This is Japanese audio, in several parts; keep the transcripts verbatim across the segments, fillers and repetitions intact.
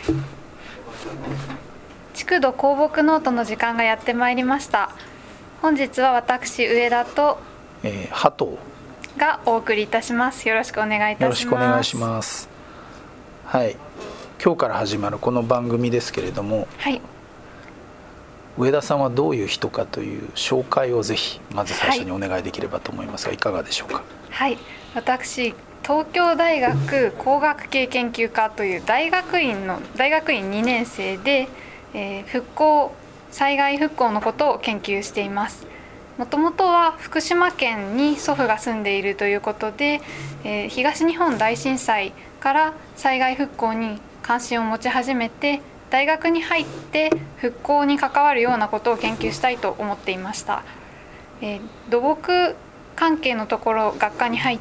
築土鉱木ノートの時間がやってまいりました。本日は私上田と、 えー、波藤がお送りいたします。よろしくお願いいたします。 よろしくお願いします。はい、今日から始まるこの番組ですけれども、 はい、 上田さんはどういう人かという紹介をぜひまず最初にお願いできればと思いますが、はい、いかがでしょうか。 はい、私東京大学工学系研究科という大学院の大学院にねん生で、えー、復興災害復興のことを研究しています。もともとは福島県に祖父が住んでいるということで、えー、東日本大震災から災害復興に関心を持ち始めて、大学に入って復興に関わるようなことを研究したいと思っていました。えー、土木関係のところ学科に入って、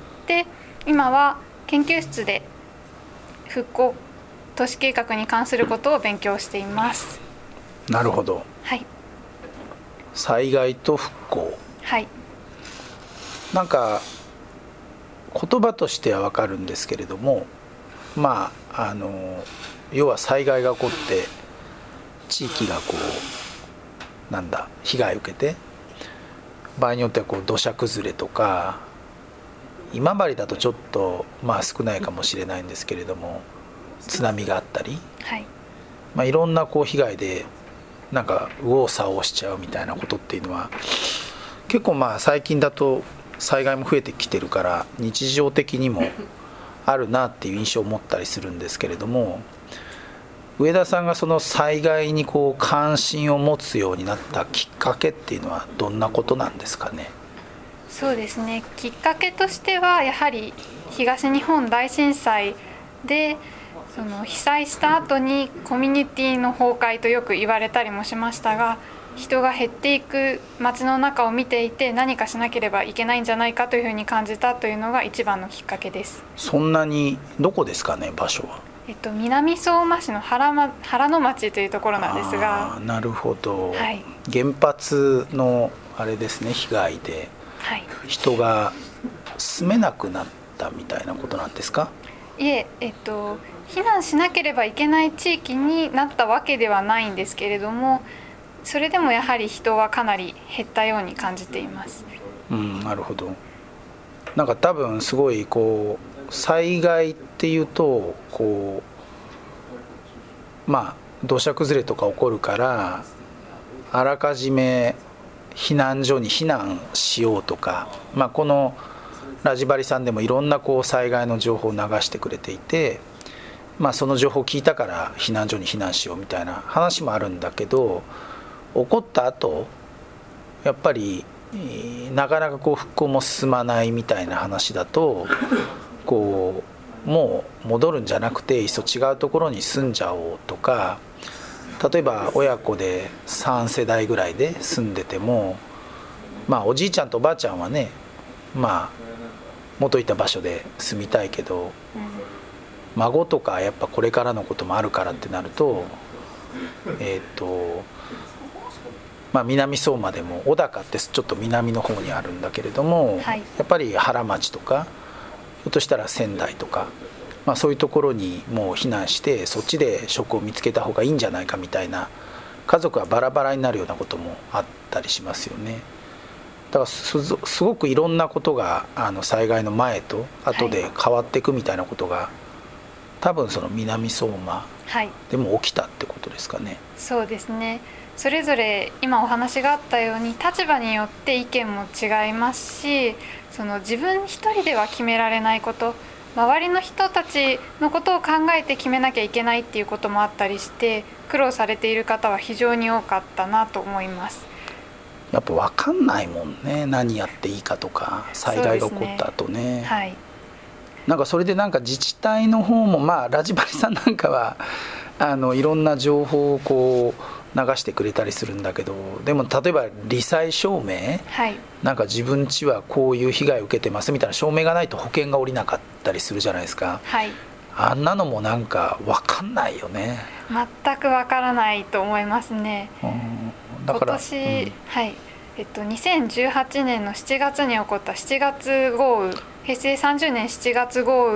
今は研究室で復興都市計画に関することを勉強しています。 なるほど。 はい。 災害と復興。 はい。 なんか言葉としては分かるんですけれども、まああの要は災害が起こって地域がこうなんだ被害を受けて、場合によってはこう土砂崩れとか、今治だとちょっとまあ少ないかもしれないんですけれども、津波があったり、 はい、 まあ、いろんなこう被害でなんか右往左往しちゃうみたいなことっていうのは結構まあ最近だと災害も増えてきてるから日常的にもあるなっていう印象を持ったりするんですけれども、上田さんがその災害にこう関心を持つようになったきっかけっていうのはどんなことなんですかね。 そうですね、きっかけとしてはやはり東日本大震災で、その被災した後にコミュニティの崩壊とよく言われたりもしましたが、人が減っていく街の中を見ていて、何かしなければいけないんじゃないかというふうに感じたというのが一番のきっかけです。 そんなにどこですかね、場所は。 えっと、南相馬市の 原,、ま、原野町というところなんですが。 あ、なるほど、 はい、 原発のあれですね、被害で人が住めなくなったみたいなことなんですか。 いえ、えっと、避難しなければいけない地域になったわけではないんですけれども、それでもやはり人はかなり減ったように感じています。 うん、なるほど。なんか多分すごいこう災害っていうとこうまあ土砂崩れとか起こるから、あらかじめ避難所に避難しようとか、まあ、このラジバリさんでもいろんなこう災害の情報を流してくれていて、まあ、その情報を聞いたから避難所に避難しようみたいな話もあるんだけど、起こった後やっぱりなかなかこう復興も進まないみたいな話だと、こうもう戻るんじゃなくていっそ違うところに住んじゃおうとか、例えば親子でさん世代ぐらいで住んでても、まあおじいちゃんとおばあちゃんはね、まあ元いた場所で住みたいけど、孫とかやっぱこれからのこともあるからってなると、えっとまあ、南相馬でも小高ってちょっと南の方にあるんだけれども、はい、やっぱり原町とかひょっとしたら仙台とか、まあ、そういうところにもう避難してそっちで職を見つけた方がいいんじゃないかみたいな、家族がバラバラになるようなこともあったりしますよね。だから す, すごくいろんなことがあの災害の前と後で変わっていくみたいなことが、はい、多分その南相馬でも起きたってことですかね。 はい、そうですね。それぞれ今お話があったように立場によって意見も違いますし、その自分一人では決められないこと、周りの人たちのことを考えて決めなきゃいけないっていうこともあったりして、苦労されている方は非常に多かったなと思います。 やっぱ分かんないもんね、何やっていいかとか、災害が起こった後 ね, ね、 はい、 なんかそれでなんか自治体の方も、まあラジバリさんなんかはあのいろんな情報をこう流してくれたりするんだけど、でも例えば罹災証明、はい、なんか自分家はこういう被害を受けてますみたいな証明がないと保険が下りなかったりするじゃないですか。はい、あんなのもなんか分かんないよね。 全く分からないと思いますね。うん、だから今年、うん、はいえっと、にせんじゅうはちねんのしちがつに起こったしちがつ豪雨、へいせいさんじゅうねんしちがつ豪雨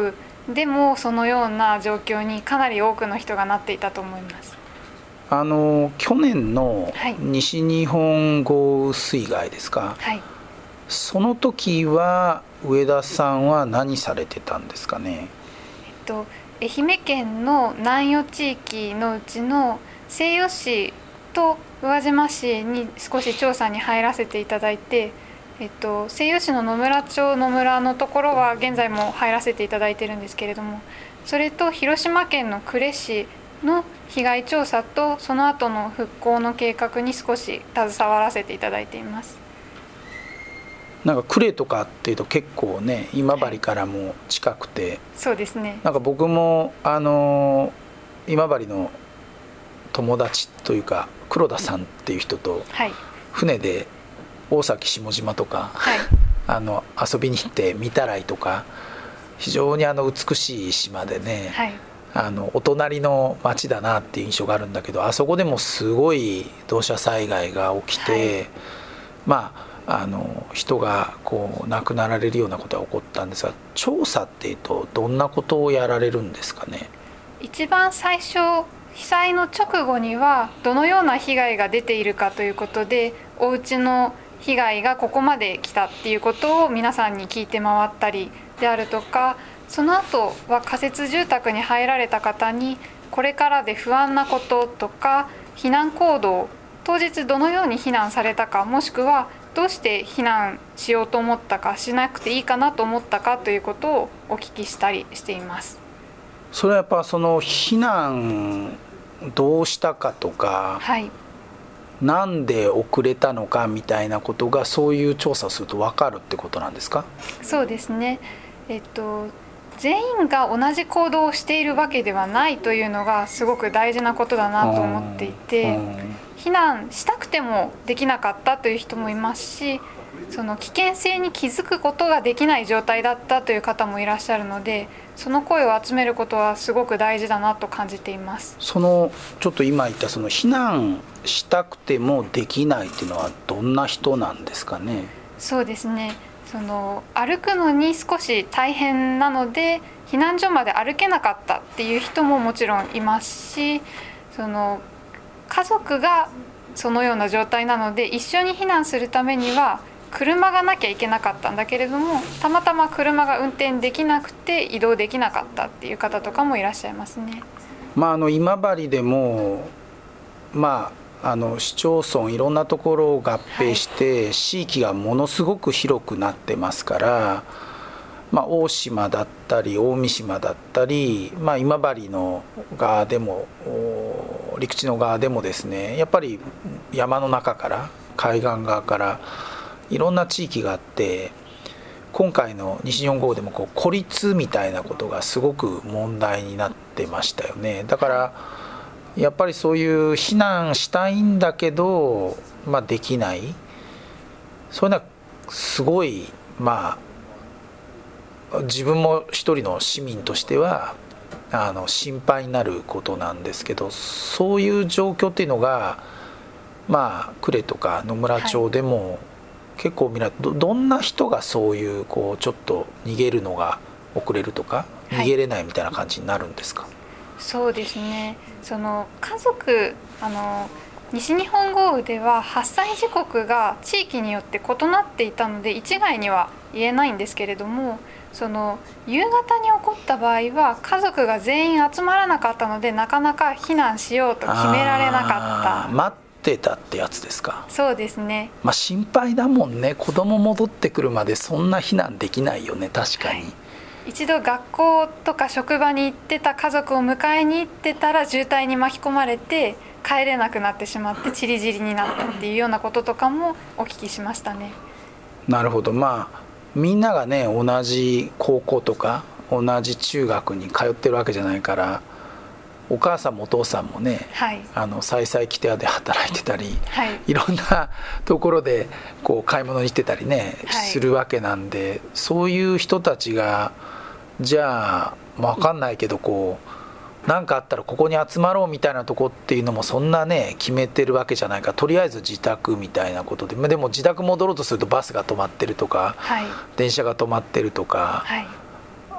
でもそのような状況にかなり多くの人がなっていたと思います。 あの去年の西日本豪雨水害ですか、 はい、 その時は上田さんは何されてたんですかね。 えっと、愛媛県の南予地域のうちの西予市と宇和島市に少し調査に入らせていただいて、えっと、西予市の野村町野村のところは現在も入らせていただいてるんですけれども、それと広島県の呉市の被害調査とその後の復興の計画に少し携わらせていただいています。 なんか呉とかっていうと結構ね今治からも近くて、はい、 そうですね。 なんか僕もあの今治の友達というか黒田さんっていう人と船で大崎下島とか、はい、あの遊びに行って御手洗とか非常にあの美しい島でね、はい、あのお隣の町だなっていう印象があるんだけど、あそこでもすごい土砂災害が起きて、はい、まああの人がこう亡くなられるようなことが起こったんですが、調査っていうとどんなことをやられるんですかね。 一番最初被災の直後にはどのような被害が出ているかということで、お家の被害がここまで来たっていうことを皆さんに聞いて回ったりであるとか、その後は仮設住宅に入られた方にこれからで不安なこととか避難行動、当日どのように避難されたか、もしくはどうして避難しようと思ったか、しなくていいかなと思ったかということをお聞きしたりしています。 それはやっぱその避難どうしたかとか、はい、なんで遅れたのかみたいなことがそういう調査をすると分かるってことなんですか。 そうですね、えっと、全員が同じ行動をしているわけではないというのがすごく大事なことだなと思っていて、避難したくてもできなかったという人もいますし、その危険性に気づくことができない状態だったという方もいらっしゃるので、その声を集めることはすごく大事だなと感じています。 そのちょっと今言ったその避難したくてもできないっていうのはどんな人なんですかね。 そうですね、その歩くのに少し大変なので避難所まで歩けなかったっていう人ももちろんいますし、その家族がそのような状態なので一緒に避難するためには車がなきゃいけなかったんだけれども、たまたま車が運転できなくて移動できなかったっていう方とかもいらっしゃいますね。 まあ、あの今治でも、まあ、あの市町村いろんなところを合併して、はい、地域がものすごく広くなってますから、まあ、大島だったり大三島だったり、まあ、今治の側でも陸地の側でもですね、やっぱり山の中から海岸側からいろんな地域があって、今回の西日本豪雨でもこう孤立みたいなことがすごく問題になってましたよね。だからやっぱりそういう避難したいんだけど、まあ、できない、そういうのはすごい、まあ自分も一人の市民としてはあの心配になることなんですけど、そういう状況っていうのがまあ呉とか野村町でも、はい、結構みんな ど, どんな人がそういうこうちょっと逃げるのが遅れるとか逃げれないみたいな感じになるんですか。はい、 そうですね、その家族あの西日本豪雨では発災時刻が地域によって異なっていたので一概には言えないんですけれども、その夕方に起こった場合は家族が全員集まらなかったのでなかなか避難しようと決められなかった。 待ってたってやつですか。 そうですね、 まあ、心配だもんね。子供戻ってくるまでそんな避難できないよね。確かに、はい、 一度学校とか職場に行ってた家族を迎えに行ってたら渋滞に巻き込まれて帰れなくなってしまってチリジリになったっていうようなこととかもお聞きしましたね。 なるほど。まあみんながね同じ高校とか同じ中学に通ってるわけじゃないから、お母さんもお父さんもね、はい、あのさいさいキテアで働いてたり、はい、いろんなところでこう買い物に行ってたりね、はい、するわけなんで、そういう人たちがじゃあ分かんないけどこう何かあったらここに集まろうみたいなとこっていうのもそんなね決めてるわけじゃないから、とりあえず自宅みたいなことで、でも自宅戻ろうとするとバスが止まってるとか、はい、電車が止まってるとか、はい、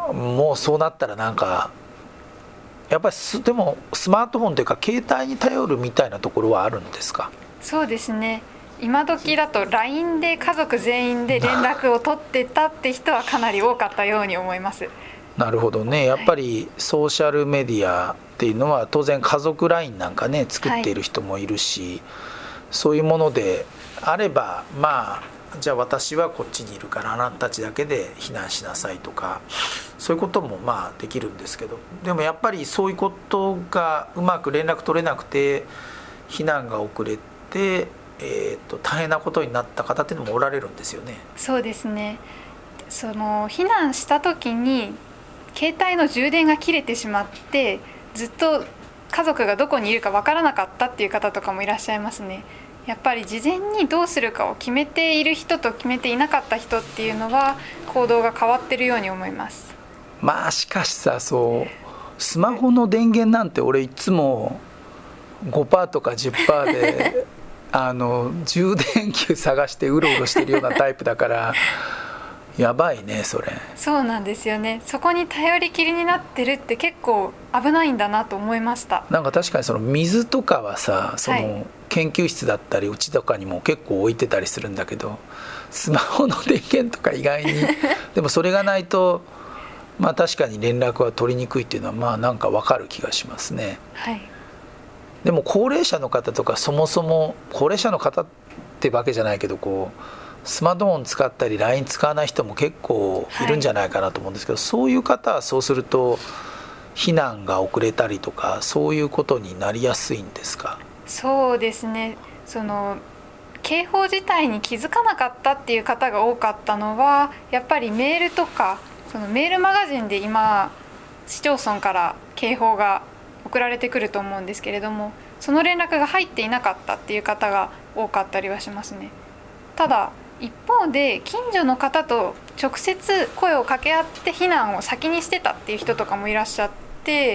もうそうなったらなんかやっぱりすでもスマートフォンというか携帯に頼るみたいなところはあるんですか？ そうですね、今時だと ライン で家族全員で連絡を取ってたって人はかなり多かったように思います。 なるほどね。やっぱりソーシャルメディアっていうのは当然家族 ライン なんかね作っている人もいるし、はい、そういうものであればまあじゃあ私はこっちにいるからあなたたちだけで避難しなさいとかそういうこともまあできるんですけど、でもやっぱりそういうことがうまく連絡取れなくて避難が遅れて、えー、と大変なことになった方っていうのもおられるんですよね。 そうですね、その避難した時に携帯の充電が切れてしまってずっと家族がどこにいるかわからなかったっていう方とかもいらっしゃいますね。やっぱり事前にどうするかを決めている人と決めていなかった人っていうのは行動が変わってるように思います。 まあしかしさ、そうスマホの電源なんて俺いつも ごパーセント とか じゅっパーセント であの充電器探してうろうろしてるようなタイプだからやばいねそれ。 そうなんですよね、そこに頼りきりになってるって結構危ないんだなと思いました。 なんか確かにその水とかはさ、その研究室だったりうちとかにも結構置いてたりするんだけど、スマホの電源とか意外にでもそれがないとまあ確かに連絡は取りにくいっていうのはまあなんか分かる気がしますね。 はい、 でも高齢者の方とかそもそも高齢者の方ってわけじゃないけどこうスマートフォン使ったり ライン 使わない人も結構いるんじゃないかなと思うんですけど、はい、そういう方はそうすると避難が遅れたりとかそういうことになりやすいんですか？ そうですね、その警報自体に気づかなかったっていう方が多かったのはやっぱりメールとかそのメールマガジンで今市町村から警報が送られてくると思うんですけれども、その連絡が入っていなかったっていう方が多かったりはしますね。ただ一方で近所の方と直接声を掛け合って避難を先にしてたっていう人とかもいらっしゃって、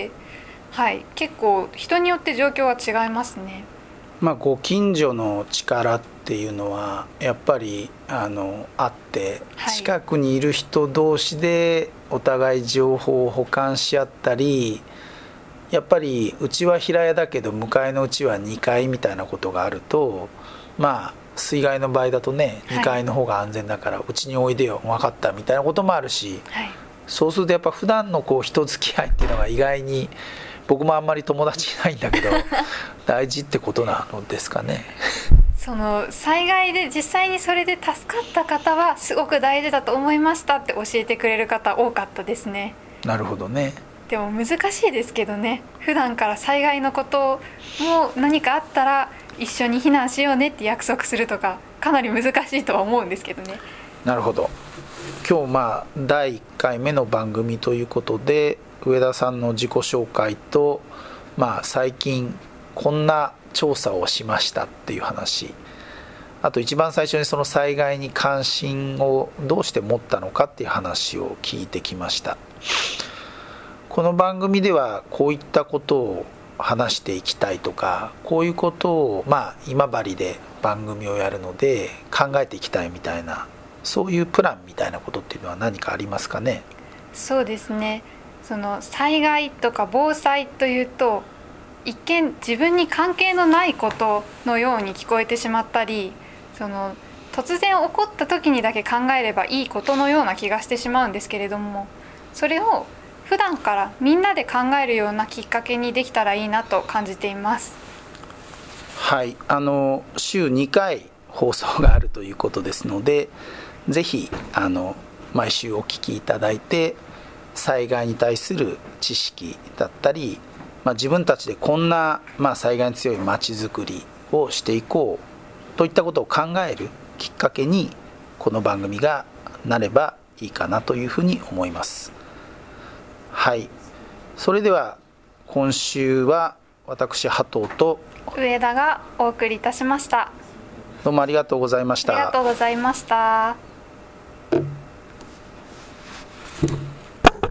はい、結構人によって状況は違いますね。 まあご近所の力っていうのはやっぱりあのあって、はい、近くにいる人同士でお互い情報を補完し合ったり、やっぱりうちは平屋だけど向かいのうちはにかいみたいなことがあると、まあ水害の場合だとねにかいの方が安全だからうちにおいでよ分かったみたいなこともあるし、はい、そうするとやっぱ普段のこう人付き合いっていうのが意外に僕もあんまり友達いないんだけど大事ってことなのですかね。 その災害で実際にそれで助かった方はすごく大事だと思いましたって教えてくれる方多かったですね。 なるほどね。 でも難しいですけどね、普段から災害のことも何かあったら一緒に避難しようねって約束するとかかなり難しいとは思うんですけどね。 なるほど。今日まあだいいっかいめの番組ということで上田さんの自己紹介と、まあ、最近こんな調査をしましたっていう話、あと一番最初にその災害に関心をどうして持ったのかっていう話を聞いてきました。この番組ではこういったことを話していきたいとか、こういうことをまあ今治で番組をやるので考えていきたいみたいな、そういうプランみたいなことっていうのは何かありますかね？ そうですね、その災害とか防災というと一見自分に関係のないことのように聞こえてしまったり、その突然起こった時にだけ考えればいいことのような気がしてしまうんですけれども、それを普段からみんなで考えるようなきっかけにできたらいいなと感じています。 はい、あの週にかい放送があるということですので、ぜひあの毎週お聞きいただいて災害に対する知識だったり、まあ、自分たちでこんな、まあ、災害に強いまちづくりをしていこうといったことを考えるきっかけにこの番組がなればいいかなというふうに思います。はい、それでは今週は私波藤と上田がお送りいたしました。 どうもありがとうございました。 ありがとうございました。